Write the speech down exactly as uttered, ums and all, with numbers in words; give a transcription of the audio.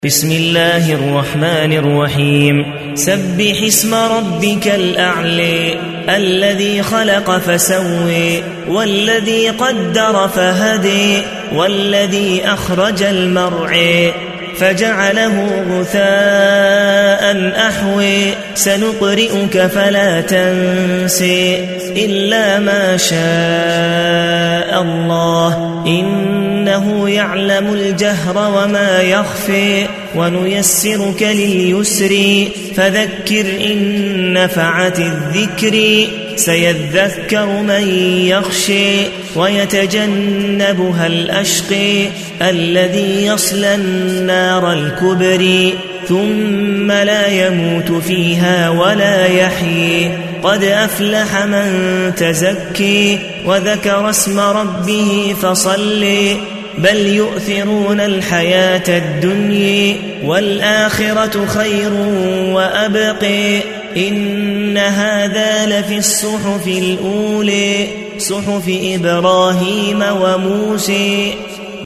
بسم الله الرحمن الرحيم سبح اسم ربك الأعلى الذي خلق فسوي والذي قدر فهدي والذي أخرج المرعى فجعله غثاء أحوي سنقرئك فلا تنسي إلا ما شاء الله إنه يعلم الجهر وما يخفي ونيسرك لليسر فذكر إن نفعت الذكر سيذكر من يخشي ويتجنبها الأشقي الذي يصلى النار الكبرى ثم لا يموت فيها ولا يحيي قد أفلح من تزكي وذكر اسم ربه فصلي بل يؤثرون الحياة الدنيا والآخرة خير وأبقي إن هذا لفي الصحف الأولى صحف إبراهيم وموسى